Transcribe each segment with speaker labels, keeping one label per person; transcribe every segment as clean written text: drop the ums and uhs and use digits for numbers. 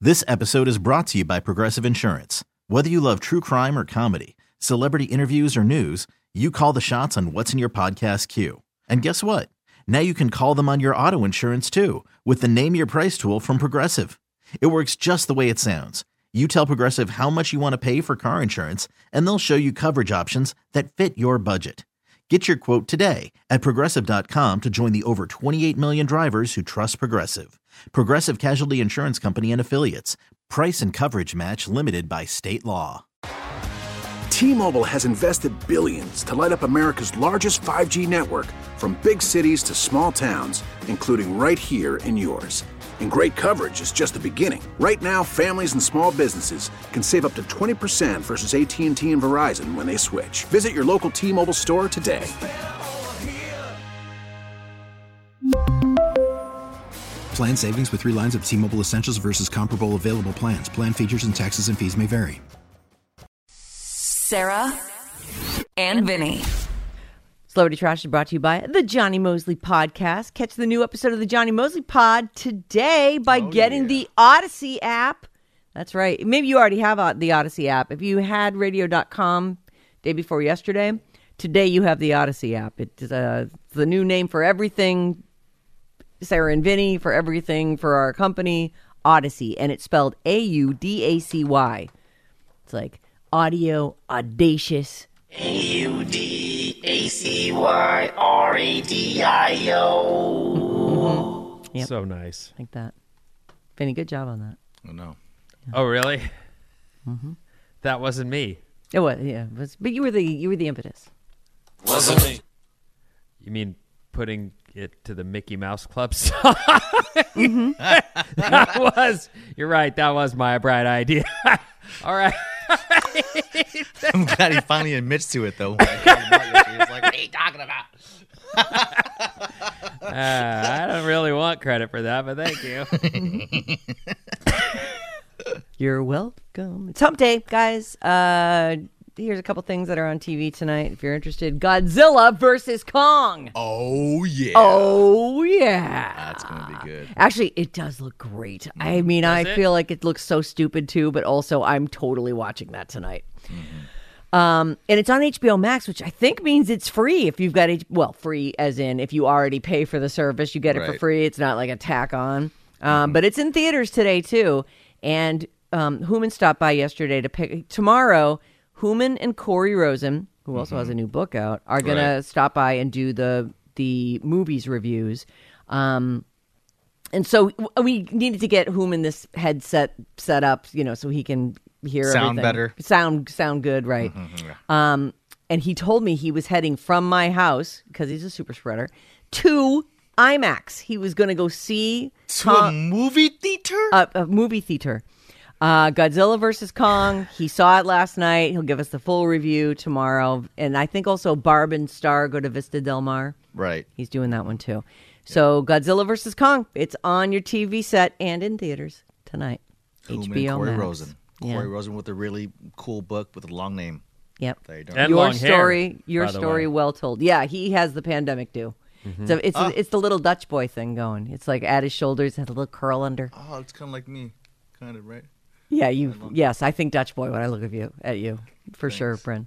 Speaker 1: This episode is brought to you by Progressive Insurance. Whether you love true crime or comedy, celebrity interviews or news, you call the shots on what's in your podcast queue. And guess what? Now you can call them on your auto insurance too with the Name Your Price tool from Progressive. It works just the way it sounds. You tell Progressive how much you want to pay for car insurance, and they'll show you coverage options that fit your budget. Get your quote today at Progressive.com to join the over 28 million drivers who trust Progressive. Progressive Casualty Insurance Company and Affiliates. Price and coverage match limited by state law.
Speaker 2: T-Mobile has invested billions to light up America's largest 5G network, from big cities to small towns, including right here in yours. And great coverage is just the beginning. Right now, families and small businesses can save up to 20% versus AT&T and Verizon when they switch. Visit your local T-Mobile store today.
Speaker 3: Plan savings with 3 lines of T-Mobile Essentials versus comparable available plans. Plan features and taxes and fees may vary.
Speaker 4: Sarah and Vinny.
Speaker 5: Celebrity Trash is brought to you by the Johnny Mosley Podcast. Catch the new episode of the Johnny Mosley Pod today by getting the Odyssey app. That's right. Maybe you already have the Odyssey app. If you had radio.com day before yesterday, today you have the Odyssey app. It's the new name for everything, Sarah and Vinny, for everything for our company, Odyssey. And it's spelled Audacy. It's like audio, audacious. AUDACYRADIO. Yep.
Speaker 6: So nice.
Speaker 5: Like that. Vinny, good job on that.
Speaker 7: Oh, no.
Speaker 6: Yeah. Oh, really? Mm-hmm. That wasn't me.
Speaker 5: It was, yeah. But you were the impetus.
Speaker 7: Wasn't me.
Speaker 6: You mean putting it to the Mickey Mouse Club song?
Speaker 5: Mm-hmm.
Speaker 6: You're right, that was my bright idea. All right.
Speaker 7: I'm glad he finally admits to it, though. He's like, what are you talking about?
Speaker 6: I don't really want credit for that, but thank you.
Speaker 5: You're welcome. It's hump day, guys. Here's a couple things that are on TV tonight. If you're interested, Godzilla versus Kong.
Speaker 7: Oh, yeah.
Speaker 5: Oh, yeah.
Speaker 7: That's going to be good.
Speaker 5: Actually, it does look great. I mean, I feel like it looks so stupid, too, but also I'm totally watching that tonight. Mm-hmm. And it's on HBO Max, which I think means it's free if you've got free as in if you already pay for the service, you get it for free. It's not like a tack on. But it's in theaters today, too. And Human stopped by yesterday to pick tomorrow. Human and Corey Rosen, who also has a new book out, are going to stop by and do the movies reviews. And so we needed to get Human this headset set up, so he can hear
Speaker 7: sound
Speaker 5: everything.
Speaker 7: better.
Speaker 5: Sound good, right. And he told me he was heading from my house, because he's a super spreader, to IMAX. He was going to go see...
Speaker 7: a movie theater?
Speaker 5: A movie theater. Godzilla versus Kong. He saw it last night. He'll give us the full review tomorrow. And I think also Barb and Star go to Vista Del Mar.
Speaker 7: Right.
Speaker 5: He's doing that one too. So Godzilla versus Kong. It's on your TV set and in theaters tonight. HBO
Speaker 7: Corey
Speaker 5: Max.
Speaker 7: Rosen.
Speaker 5: Yeah.
Speaker 7: Corey Rosen with a really cool book with a long name.
Speaker 5: Yep.
Speaker 6: And
Speaker 5: your
Speaker 6: long
Speaker 5: story,
Speaker 6: hair,
Speaker 5: your story well told. Yeah, he has the pandemic due. Mm-hmm. So it's the little Dutch boy thing going. It's like at his shoulders, has a little curl under.
Speaker 7: Oh, it's kind of like me. Kind of, right?
Speaker 5: Yeah, yes, I think Dutch boy when I look at you for
Speaker 7: Thanks.
Speaker 5: sure, Bryn.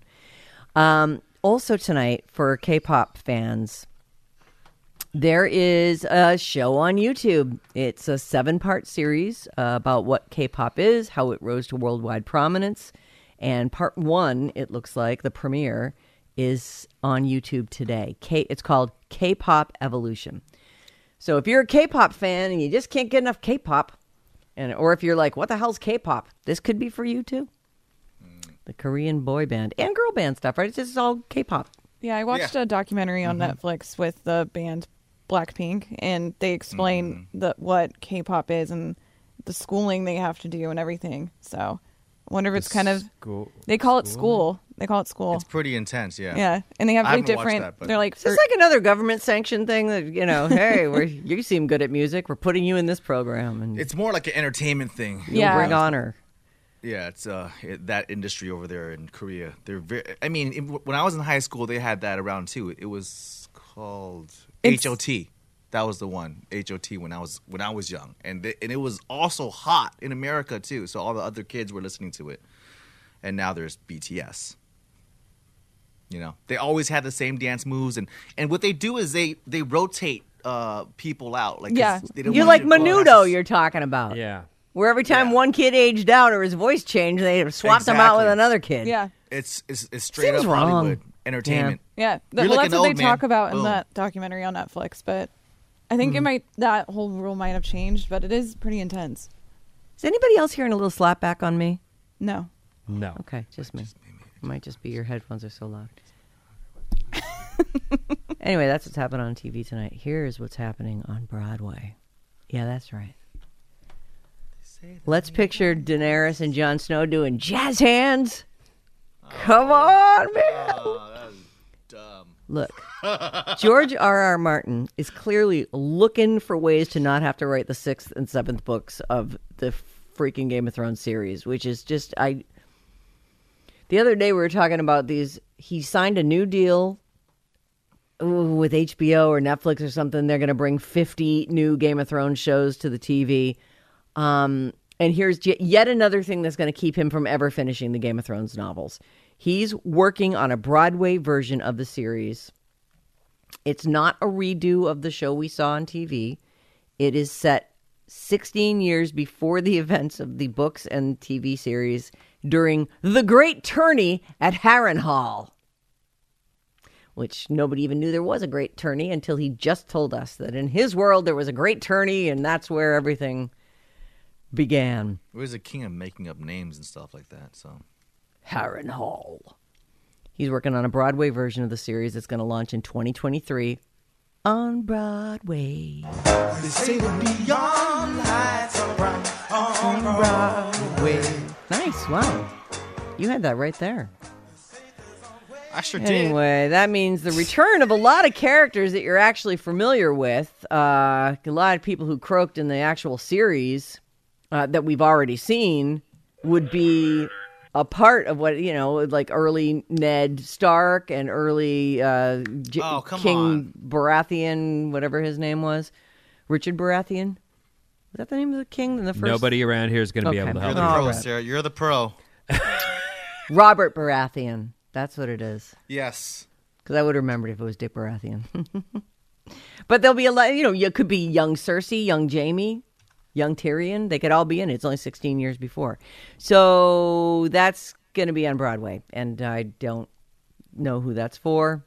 Speaker 5: Also tonight for K-pop fans, there is a show on YouTube. It's a 7-part series about what K-pop is, how it rose to worldwide prominence, and part 1, it looks like the premiere is on YouTube today. It's called K-pop Evolution. So if you're a K-pop fan and you just can't get enough K-pop, or if you're like, what the hell's K-pop? This could be for you, too. The Korean boy band and girl band stuff, right? It's just all K-pop.
Speaker 8: Yeah, I watched a documentary on Netflix with the band Blackpink, and they explain what K-pop is and the schooling they have to do and everything. So I wonder if it's kind of... They call it school. They call it school.
Speaker 7: It's pretty intense, yeah.
Speaker 8: Yeah, and they have like different...
Speaker 7: That,
Speaker 8: they're like...
Speaker 5: It's just like another government sanctioned thing that, hey, you seem good at music. We're putting you in this program. And
Speaker 7: it's more like an entertainment thing.
Speaker 5: You'll bring honor.
Speaker 7: Yeah, it's that industry over there in Korea. They're when I was in high school, they had that around too. It was called HOT. That was the one, HOT, when I was young, and it was also hot in America too. So all the other kids were listening to it, and now there's BTS. You know, they always had the same dance moves, and what they do is they rotate people out. Like,
Speaker 8: Yeah.
Speaker 7: they don't
Speaker 5: You're
Speaker 7: want
Speaker 5: like
Speaker 7: you to go
Speaker 5: Menudo
Speaker 7: past-
Speaker 5: you're talking about.
Speaker 6: Yeah.
Speaker 5: Where every time one kid aged out or his voice changed, they swapped him out with
Speaker 7: Exactly.
Speaker 5: another kid.
Speaker 8: Yeah.
Speaker 7: It's straight
Speaker 5: Seems
Speaker 7: up
Speaker 5: wrong.
Speaker 7: Hollywood entertainment.
Speaker 8: Yeah.
Speaker 7: You're
Speaker 8: Well,
Speaker 7: looking
Speaker 8: that's what they
Speaker 7: old, man.
Speaker 8: talk about in
Speaker 7: Boom.
Speaker 8: that documentary on Netflix. But I think that whole rule might have changed, but it is pretty intense.
Speaker 5: Is anybody else hearing a little slapback on me?
Speaker 8: No.
Speaker 6: No.
Speaker 5: Okay, just me. It might just be your headphones are so loud. Anyway, that's what's happening on TV tonight. Here's what's happening on Broadway. Yeah, that's right. Let's picture Daenerys and Jon Snow doing jazz hands. Come on, man.
Speaker 7: Oh, that was dumb.
Speaker 5: Look, George R.R. Martin is clearly looking for ways to not have to write the 6th and 7th books of the freaking Game of Thrones series, which is just, the other day we were talking about these, he signed a new deal with HBO or Netflix or something. They're going to bring 50 new Game of Thrones shows to the TV. And here's yet another thing that's going to keep him from ever finishing the Game of Thrones novels. He's working on a Broadway version of the series. It's not a redo of the show we saw on TV. It is set 16 years before the events of the books and TV series during the Great Tourney at Harrenhal, which nobody even knew there was a great tourney until he just told us that in his world there was a great tourney, and that's where everything began.
Speaker 7: He was a king of making up names and stuff like that. So
Speaker 5: Harrenhal. He's working on a Broadway version of the series that's going to launch in 2023 on Broadway.
Speaker 9: They say the beyond lights are bright on Broadway.
Speaker 5: Nice. Wow. You had that right there.
Speaker 7: I sure did.
Speaker 5: Anyway, that means the return of a lot of characters that you're actually familiar with. A lot of people who croaked in the actual series that we've already seen would be a part of what, like early Ned Stark and early King Baratheon, whatever his name was. Richard Baratheon? Was that the name of the king in the first?
Speaker 6: Nobody around here is going to be able to
Speaker 7: You're
Speaker 6: help.
Speaker 7: the
Speaker 6: me.
Speaker 7: pro,
Speaker 5: right.
Speaker 7: Sarah. You're the pro.
Speaker 5: Robert Baratheon. That's what it is.
Speaker 7: Yes.
Speaker 5: Because I would have remembered if it was Dick Baratheon. But there'll be a lot, you could be young Cersei, young Jaime, young Tyrion. They could all be in it. It's only 16 years before. So that's going to be on Broadway. And I don't know who that's for.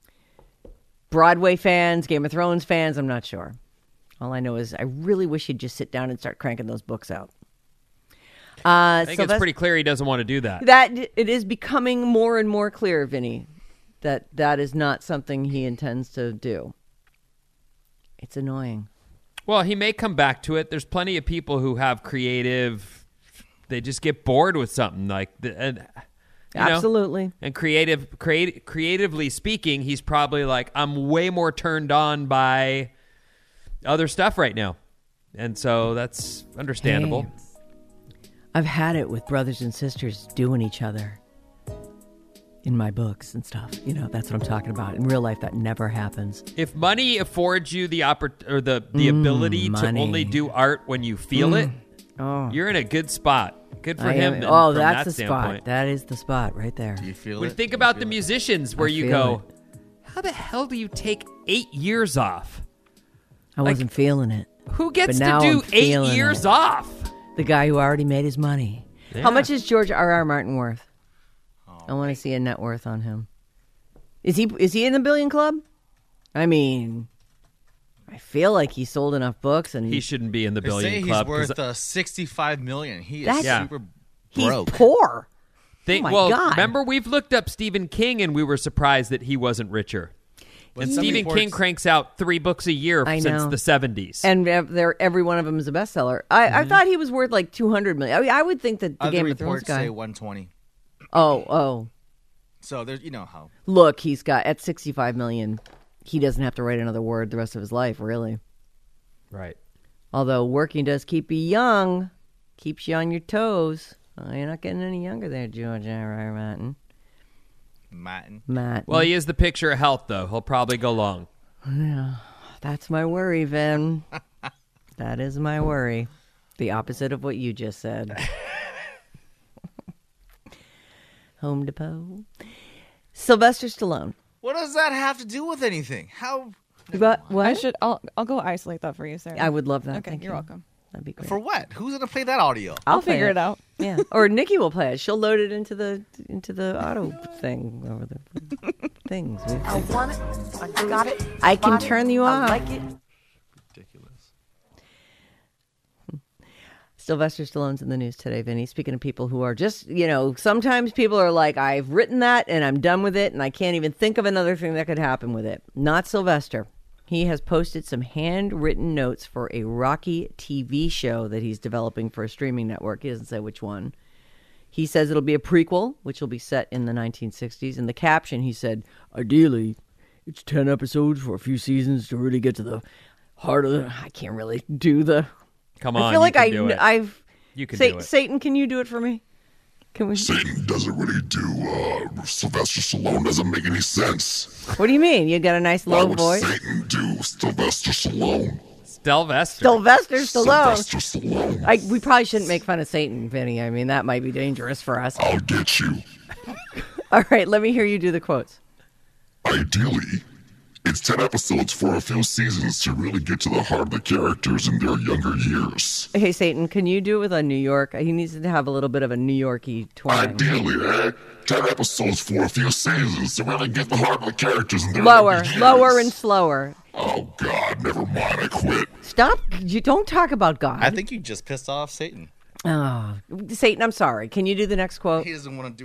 Speaker 5: Broadway fans, Game of Thrones fans, I'm not sure. All I know is I really wish he'd just sit down and start cranking those books out.
Speaker 6: I think it's pretty clear he doesn't want to do that.
Speaker 5: That it is becoming more and more clear, Vinny, that is not something he intends to do. It's annoying.
Speaker 6: Well, he may come back to it. There's plenty of people who have creative. They just get bored with something
Speaker 5: Absolutely.
Speaker 6: And creatively speaking, he's probably like, I'm way more turned on by other stuff right now, and so that's understandable.
Speaker 5: Hey, I've had it with brothers and sisters doing each other in my books and stuff. That's what I'm talking about. In real life, that never happens.
Speaker 6: If money affords you the ability to only do art when you feel it, you're in a good spot. Good for him.
Speaker 5: That's
Speaker 6: that
Speaker 5: the
Speaker 6: standpoint.
Speaker 5: spot. That is the spot right there.
Speaker 7: Do you feel
Speaker 6: When
Speaker 7: it?
Speaker 6: you think about the musicians where you
Speaker 5: feel
Speaker 6: go, how the hell do you take 8 years off?
Speaker 5: I wasn't feeling it.
Speaker 6: Who gets
Speaker 5: But
Speaker 6: to
Speaker 5: now
Speaker 6: do
Speaker 5: I'm
Speaker 6: 8
Speaker 5: feeling
Speaker 6: years
Speaker 5: it.
Speaker 6: off?
Speaker 5: The guy who already made his money.
Speaker 6: Yeah.
Speaker 5: How much is George R.R. Martin worth? I want to see a net worth on him. Is he in the billion club? I mean, I feel like he sold enough books, and
Speaker 6: He shouldn't be in the
Speaker 7: They
Speaker 6: billion
Speaker 7: say
Speaker 6: club.
Speaker 7: he's
Speaker 6: 'cause
Speaker 7: worth $65 million. He is
Speaker 5: That's-
Speaker 7: super
Speaker 5: he's
Speaker 7: broke.
Speaker 5: poor.
Speaker 6: they-
Speaker 5: oh my
Speaker 6: well,
Speaker 5: God.
Speaker 6: remember we've looked up Stephen King and we were surprised that he wasn't richer.
Speaker 7: But
Speaker 6: And
Speaker 7: some
Speaker 6: Stephen
Speaker 7: reports-
Speaker 6: King cranks out 3 books a year
Speaker 5: I
Speaker 6: since
Speaker 5: know.
Speaker 6: the 70s.
Speaker 5: And every one of them is a bestseller. I thought he was worth like $200 million. I mean, I would think that the
Speaker 7: Other
Speaker 5: Game of Thrones
Speaker 7: reports
Speaker 5: guy.
Speaker 7: say 120.
Speaker 5: Oh.
Speaker 7: So there's, how.
Speaker 5: Look, he's got at $65 million. He doesn't have to write another word the rest of his life, really.
Speaker 6: Right.
Speaker 5: Although working does keep you young, keeps you on your toes. You're not getting any younger there, George R.R. Martin.
Speaker 7: Martin.
Speaker 5: Matt.
Speaker 6: Well, he is the picture of health, though. He'll probably go long.
Speaker 5: Yeah. That's my worry, Vin. That is my worry. The opposite of what you just said. Home Depot. Sylvester Stallone.
Speaker 7: What does that have to do with anything? How?
Speaker 5: What?
Speaker 8: I'll go isolate that for you, Sarah.
Speaker 5: I would love that.
Speaker 8: Okay,
Speaker 5: Thank
Speaker 8: you're
Speaker 5: you.
Speaker 8: welcome.
Speaker 5: That'd be great.
Speaker 7: For what? Who's gonna play that audio?
Speaker 8: I'll
Speaker 5: play
Speaker 8: figure it out.
Speaker 5: Yeah, or Nikki will play it. She'll load it into the auto thing over the things.
Speaker 9: I want it. I got it.
Speaker 5: I can turn you off.
Speaker 9: I like it.
Speaker 7: Ridiculous.
Speaker 5: Sylvester Stallone's in the news today, Vinny. Speaking of people who are just, sometimes people are like, I've written that and I'm done with it and I can't even think of another thing that could happen with it. Not Sylvester. He has posted some handwritten notes for a Rocky TV show that he's developing for a streaming network. He doesn't say which one. He says it'll be a prequel, which will be set in the 1960s. In the caption, he said, ideally, it's 10 episodes for a few seasons to really get to the heart of the... I can't really do the...
Speaker 6: Come on,
Speaker 5: I feel like
Speaker 6: do it.
Speaker 5: I've...
Speaker 6: You can do it.
Speaker 5: Satan, can you do it for me? Can we?
Speaker 10: Satan doesn't really do Sylvester Stallone. Doesn't make any sense.
Speaker 5: What do you mean? You got a nice low
Speaker 10: Why would
Speaker 5: voice.
Speaker 10: Satan do Sylvester Stallone?
Speaker 5: Sylvester Stallone.
Speaker 10: Sylvester Stallone.
Speaker 5: We probably shouldn't make fun of Satan, Vinny. I mean, that might be dangerous for us.
Speaker 10: I'll get you.
Speaker 5: All right, let me hear you do the quotes.
Speaker 10: Ideally, it's 10 episodes for a few seasons to really get to the heart of the characters in their younger years.
Speaker 5: Hey, Satan, can you do it with a New York? He needs to have a little bit of a New York-y twang.
Speaker 10: Ideally, 10 episodes for a few seasons to really get the heart of the characters in their
Speaker 5: Lower
Speaker 10: younger years.
Speaker 5: and slower.
Speaker 10: Oh, God, never mind, I quit.
Speaker 5: Stop. You don't talk about God.
Speaker 7: I think you just pissed off Satan.
Speaker 5: Oh, Satan, I'm sorry. Can you do the next quote?
Speaker 7: He doesn't want to do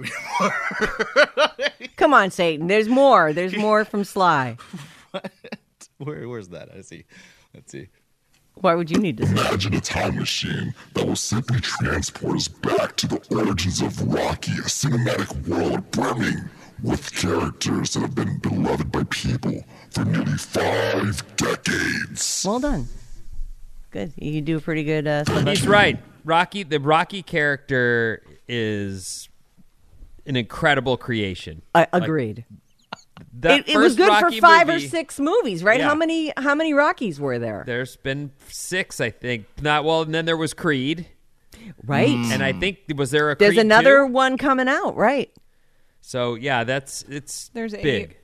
Speaker 7: it anymore.
Speaker 5: Come on, Satan. There's more. There's more from Sly.
Speaker 7: What? Where's that? Let's see.
Speaker 5: Why would you need to say that?
Speaker 10: Imagine a time machine that will simply transport us back to the origins of Rocky, a cinematic world brimming with characters that have been beloved by people for nearly 5 decades.
Speaker 5: Well done. Good. You can do a pretty good
Speaker 6: He's right. The Rocky character is an incredible creation.
Speaker 5: Agreed.
Speaker 6: That
Speaker 5: It was
Speaker 6: first
Speaker 5: good
Speaker 6: Rocky
Speaker 5: for 5 or
Speaker 6: movie-
Speaker 5: 6 movies, right?
Speaker 6: Yeah.
Speaker 5: How many Rockies were there?
Speaker 6: There's been 6, I think. And then there was Creed.
Speaker 5: Right.
Speaker 6: And I think, was there a
Speaker 5: There's
Speaker 6: Creed
Speaker 5: another
Speaker 6: 2?
Speaker 5: one coming out, right?
Speaker 6: So, yeah, it's
Speaker 8: There's
Speaker 6: big.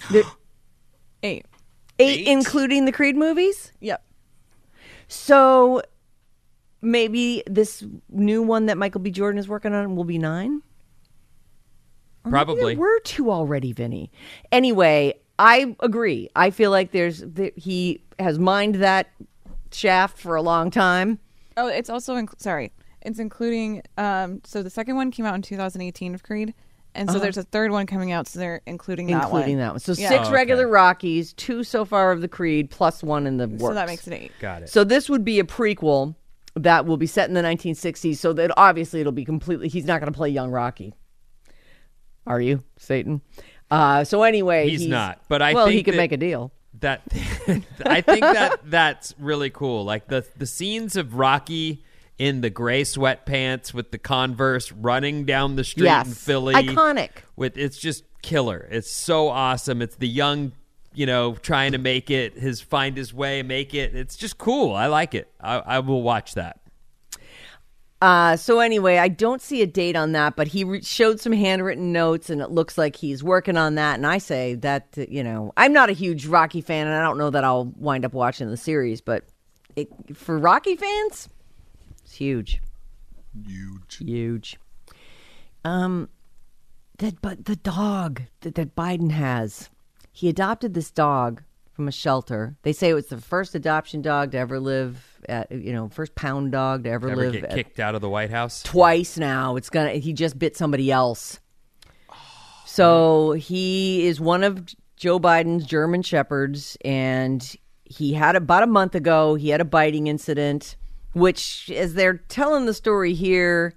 Speaker 8: 8.
Speaker 5: 8 including the Creed movies?
Speaker 8: Yep.
Speaker 5: So maybe this new one that Michael B. Jordan is working on will be 9? Or maybe
Speaker 6: Probably.
Speaker 5: there were 2 already, Vinny. Anyway, I agree. I feel like he has mined that shaft for a long time.
Speaker 8: Oh, it's also it's including. So the second one came out in 2018 of Creed, and so there's a third one coming out. So they're including that one.
Speaker 5: So
Speaker 8: Yeah.
Speaker 5: 6
Speaker 6: Oh,
Speaker 5: regular
Speaker 6: okay.
Speaker 5: Rockies, 2 so far of the Creed, plus 1 in the works.
Speaker 8: So that makes it 8.
Speaker 6: Got it.
Speaker 5: So this would be a prequel that will be set in the 1960s. So that obviously it'll be completely. He's not going to play young Rocky. Are you, Satan? So anyway,
Speaker 6: He's not, but I
Speaker 5: well,
Speaker 6: think
Speaker 5: he could
Speaker 6: that-
Speaker 5: make a deal.
Speaker 6: That I think that's really cool. Like the scenes of Rocky in the gray sweatpants with the Converse running down the street in Philly.
Speaker 5: Iconic.
Speaker 6: It's just killer. It's so awesome. It's the young, trying to make it, find his way, make it. It's just cool. I like it. I will watch that.
Speaker 5: So anyway, I don't see a date on that, but he showed some handwritten notes, and it looks like he's working on that. And I say that, I'm not a huge Rocky fan, and I don't know that I'll wind up watching the series, but for Rocky fans, it's huge. Huge. But the dog that Biden has, he adopted this dog from a shelter. They say it was the first adoption dog to ever live at, first pound dog to ever
Speaker 6: Ever
Speaker 5: live
Speaker 6: get kicked out of the White House?
Speaker 5: twice now. He just bit somebody else. So he is one of Joe Biden's German Shepherds, and he had about a month ago, he had a biting incident, which, as they're telling the story here,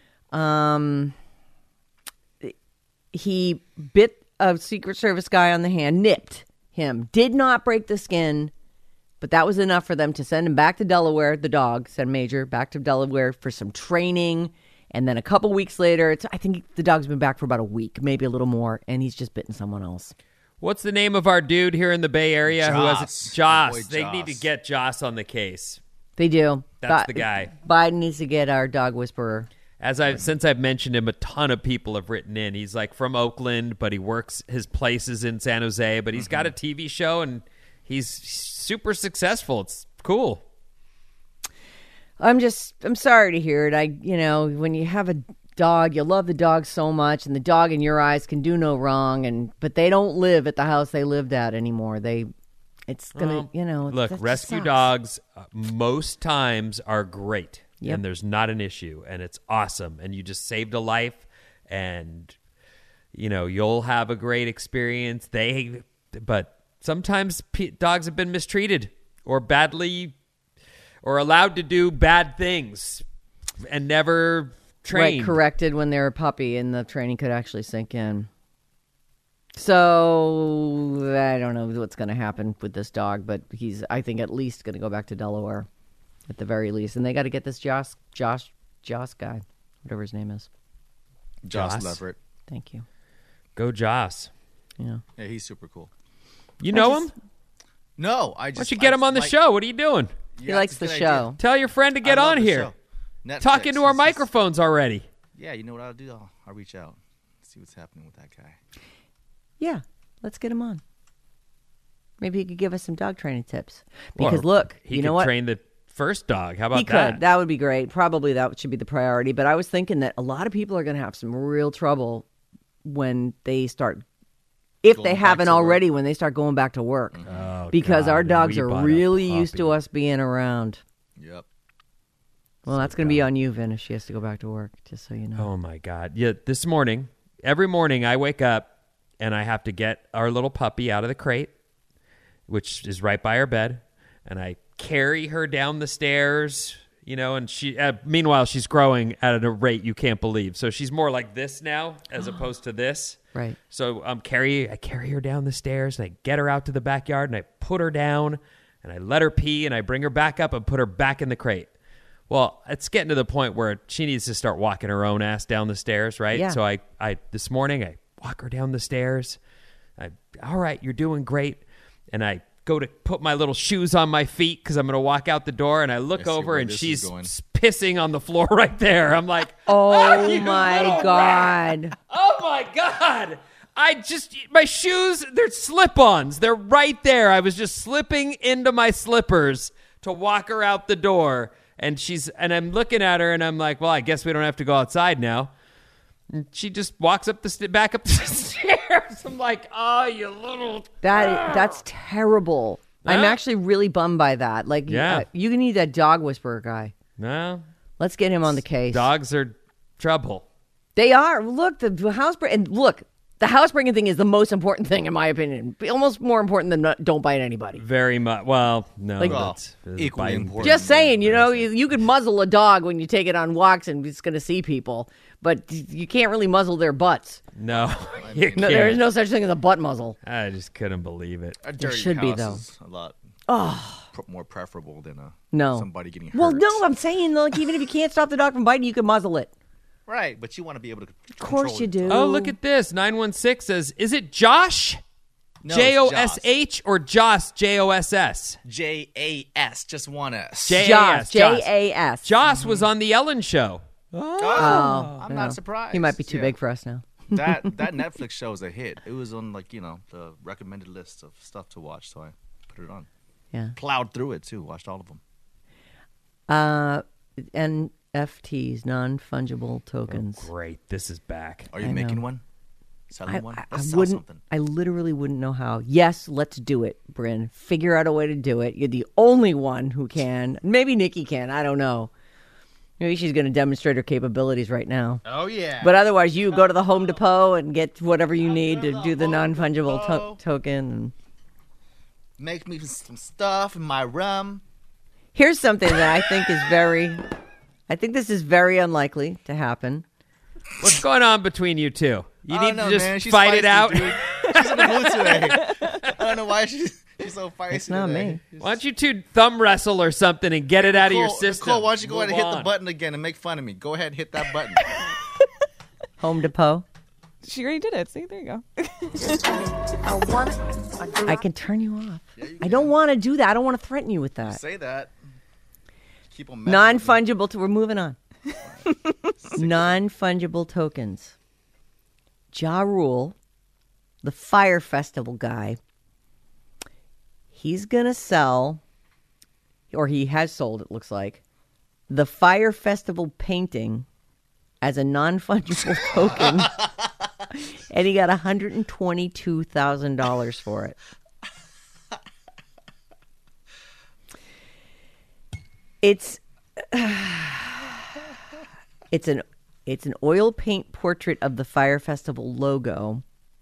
Speaker 5: he bit a Secret Service guy on the hand, nipped him, did not break the skin, but that was enough for them to send him back to Delaware, the dog, send Major back to Delaware for some training. And then a couple weeks later, I think the dog's been back for about a week, maybe a little more, and he's just bitten someone else.
Speaker 6: What's the name of our dude here in the Bay Area who has
Speaker 7: Joss.
Speaker 6: Joss? They need to get Joss on the case.
Speaker 5: They do.
Speaker 6: That's the guy.
Speaker 5: Biden needs to get our dog whisperer.
Speaker 6: Since I've mentioned him, a ton of people have written in. He's like from Oakland, but he works his place is in San Jose, but he's got a TV show and he's super successful. It's cool.
Speaker 5: I'm sorry to hear it. When you have a dog, you love the dog so much, and the dog in your eyes can do no wrong, but they don't live at the house they lived at anymore. It's gonna,
Speaker 6: Look, rescue dogs most times are great. Yep. And there's not an issue, and it's awesome, and you just saved a life, and you'll have a great experience. But sometimes dogs have been mistreated or badly, or allowed to do bad things, and never trained.
Speaker 5: Right, corrected when they're a puppy, and the training could actually sink in. So I don't know what's going to happen with this dog, but he's, I think, at least going to go back to Delaware. At the very least. And they got to get this Joss guy, whatever his name is.
Speaker 7: Joss Leverett.
Speaker 5: Thank you.
Speaker 6: Go Joss.
Speaker 5: Yeah.
Speaker 7: Yeah, he's super cool.
Speaker 6: You know him?
Speaker 7: No,
Speaker 6: Why don't you get him on the show? What are you doing?
Speaker 5: He likes the show.
Speaker 6: Idea. Tell your friend to get on here. Talk into our microphones already.
Speaker 7: Yeah, you know what I'll do? I'll reach out, see what's happening with that guy.
Speaker 5: Yeah, let's get him on. Maybe he could give us some dog training tips. Because look,
Speaker 6: you know what? He could train the first dog. How about that?
Speaker 5: He could. That would be great. Probably that should be the priority. But I was thinking that a lot of people are going to have some real trouble when they start, if they haven't already, when they start going back to work.
Speaker 6: Oh,
Speaker 5: because our dogs are really used to us being around.
Speaker 7: Yep.
Speaker 5: Well, that's going to be on you, Vin, if she has to go back to work, just so you know.
Speaker 6: Oh, my God. Yeah, this morning, every morning I wake up and I have to get our little puppy out of the crate, which is right by our bed, and I carry her down the stairs, and she meanwhile she's growing at a rate you can't believe, so she's more like this now as opposed to this,
Speaker 5: right?
Speaker 6: So I carry her down the stairs, and I get her out to the backyard, and I put her down, and I let her pee, and I bring her back up and put her back in the crate. Well, it's getting to the point where she needs to start walking her own ass down the stairs, right?
Speaker 5: Yeah.
Speaker 6: So I this morning I walk her down the stairs. All right, you're doing great. And I go to put my little shoes on my feet because I'm going to walk out the door, and I look over and she's pissing on the floor right there. I'm like,
Speaker 5: oh my God.
Speaker 6: Rat. Oh my God. My shoes, they're slip-ons. They're right there. I was just slipping into my slippers to walk her out the door. And I'm looking at her and I'm like, well, I guess we don't have to go outside now. And she just walks up back up the stairs. I'm like, oh, you little...
Speaker 5: That's terrible. Yeah. I'm actually really bummed by that. Like, you need that dog whisperer guy.
Speaker 6: No.
Speaker 5: Let's get him on the case.
Speaker 6: Dogs are trouble.
Speaker 5: They are. Look, the housebreaking thing is the most important thing, in my opinion. Almost more important than don't bite anybody.
Speaker 6: Very much. Well, no.
Speaker 7: That's equally important.
Speaker 5: Just saying, you could muzzle a dog when you take it on walks and it's going to see people. But you can't really muzzle their butts.
Speaker 6: No,
Speaker 5: there is no such thing as a butt muzzle.
Speaker 6: I just couldn't believe it.
Speaker 5: There should be, though.
Speaker 7: A lot more preferable than somebody getting hurt.
Speaker 5: Well, no, I'm saying, like, even if you can't stop the dog from biting, you can muzzle it.
Speaker 7: Right, but you want to be able to
Speaker 5: Of course you do.
Speaker 6: Oh, look at this. 916 says, is it Josh? No, Josh or Joss, Joss?
Speaker 7: JAS, just one S.
Speaker 6: JAS.
Speaker 5: JAS.
Speaker 6: Joss was on the Ellen Show.
Speaker 7: Oh, I'm not surprised.
Speaker 5: He might be too big for us now.
Speaker 7: that Netflix show is a hit. It was on the recommended list of stuff to watch, so I put it on.
Speaker 5: Yeah.
Speaker 7: Plowed through it too. Watched all of them.
Speaker 5: NFTs, non-fungible tokens.
Speaker 6: Oh, great. This is back.
Speaker 7: Are you making one? Selling one?
Speaker 5: Let's sell something. I literally wouldn't know how. Yes, let's do it, Bryn. Figure out a way to do it. You're the only one who can. Maybe Nikki can. I don't know. Maybe she's going to demonstrate her capabilities right now.
Speaker 7: Oh, yeah.
Speaker 5: But otherwise, you go to the Home Depot and get whatever you need to do the non-fungible token. And
Speaker 7: make me some stuff in my room.
Speaker 5: Here's something that I think is this is very unlikely to happen.
Speaker 6: What's going on between you two? You need to just fight it out.
Speaker 7: Dude. She's in the mood today. I don't know why she's so feisty.
Speaker 5: It's not
Speaker 7: today.
Speaker 5: me.
Speaker 6: Why don't you two thumb wrestle or something and get it out of your system?
Speaker 7: Nicole, why don't you go ahead and hit the button again and make fun of me? Go ahead and hit that button.
Speaker 5: Home Depot.
Speaker 8: She already did it. See, there you go.
Speaker 5: I can turn you off. Yeah, I don't want to do that. I don't want to threaten you with that.
Speaker 7: Say that. Keep them
Speaker 5: non-fungible. We're moving on. Non-fungible tokens. Ja Rule, the Fire Festival guy, he's going to sell, or he has sold, it looks like, the Fire Festival painting as a non-fungible token. And he got $122,000 for it. It's an oil paint portrait of the Fire Festival logo.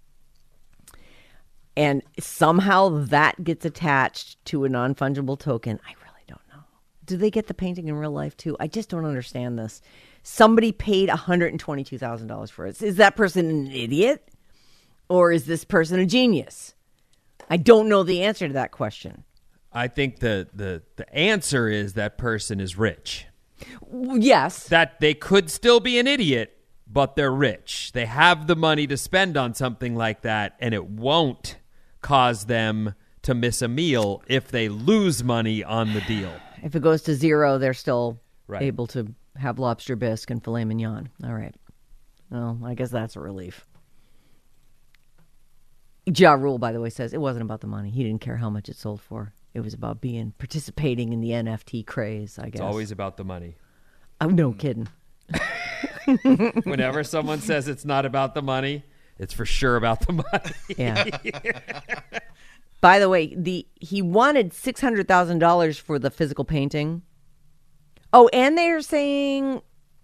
Speaker 5: And somehow that gets attached to a non-fungible token. I really don't know. Do they get the painting in real life too? I just don't understand this. Somebody paid $122,000 for it. Is that person an idiot? Or is this person a genius? I don't know the answer to that question.
Speaker 6: I think the answer is that person is rich.
Speaker 5: Yes.
Speaker 6: That they could still be an idiot, but they're rich. They have the money to spend on something like that, and it won't cause them to miss a meal if they lose money on the deal.
Speaker 5: If it goes to zero, they're still able to have lobster bisque and filet mignon. All right. Well, I guess that's a relief. Ja Rule, by the way, says it wasn't about the money. He didn't care how much it sold for. It was about participating in the NFT craze, I guess.
Speaker 6: It's always about the money.
Speaker 5: Oh, no kidding.
Speaker 6: Whenever someone says it's not about the money, it's for sure about the money.
Speaker 5: Yeah. By the way, he wanted $600,000 for the physical painting. Oh, and they're saying,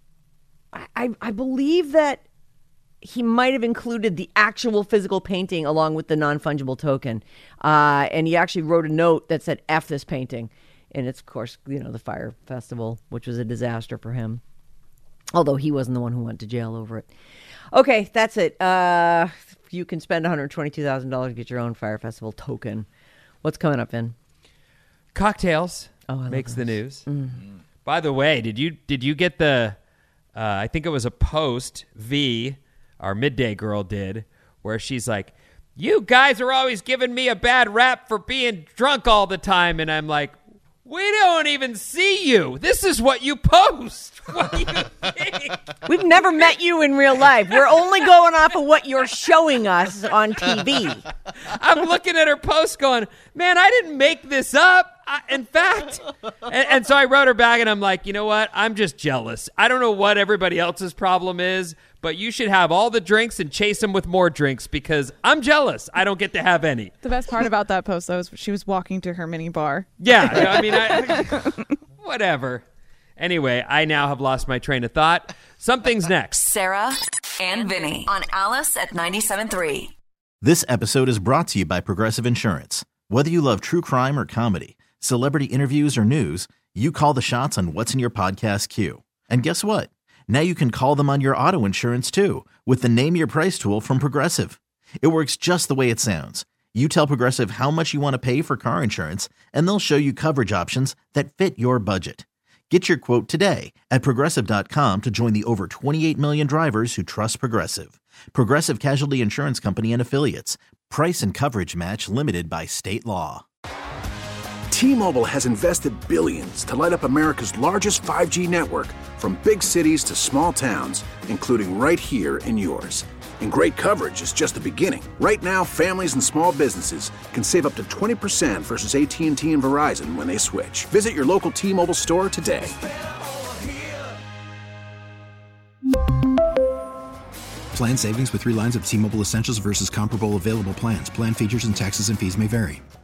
Speaker 5: I believe that he might have included the actual physical painting along with the non-fungible token. And he actually wrote a note that said, F this painting. And it's, of course, the Fire Festival, which was a disaster for him. Although he wasn't the one who went to jail over it. Okay, that's it. You can spend $122,000 to get your own Fire Festival token. What's coming up, Vin?
Speaker 6: Cocktails makes the news.
Speaker 5: Mm-hmm.
Speaker 6: By the way, did you get the? I think it was a post V, our midday girl did, where she's like, "You guys are always giving me a bad rap for being drunk all the time," and I'm like, "We don't even see you. This is what you post. What do you think?"
Speaker 5: We've never met you in real life. We're only going off of what you're showing us on TV.
Speaker 6: I'm looking at her post going, man, I didn't make this up. In fact, and so I wrote her back and I'm like, you know what? I'm just jealous. I don't know what everybody else's problem is, but you should have all the drinks and chase them with more drinks because I'm jealous. I don't get to have any.
Speaker 8: The best part about that post, though, is she was walking to her mini bar.
Speaker 6: Yeah. I mean, whatever. Anyway, I now have lost my train of thought. Something's next.
Speaker 4: Sarah and Vinny on Alice at 97.3.
Speaker 1: This episode is brought to you by Progressive Insurance. Whether you love true crime or comedy, celebrity interviews or news, you call the shots on what's in your podcast queue. And guess what? Now you can call them on your auto insurance too with the Name Your Price tool from Progressive. It works just the way it sounds. You tell Progressive how much you want to pay for car insurance, and they'll show you coverage options that fit your budget. Get your quote today at Progressive.com to join the over 28 million drivers who trust Progressive. Progressive Casualty Insurance Company and Affiliates. Price and coverage match limited by state law.
Speaker 2: T-Mobile has invested billions to light up America's largest 5G network, from big cities to small towns, including right here in yours. And great coverage is just the beginning. Right now, families and small businesses can save up to 20% versus AT&T and Verizon when they switch. Visit your local T-Mobile store today.
Speaker 3: Plan savings with 3 lines of T-Mobile Essentials versus comparable available plans. Plan features and taxes and fees may vary.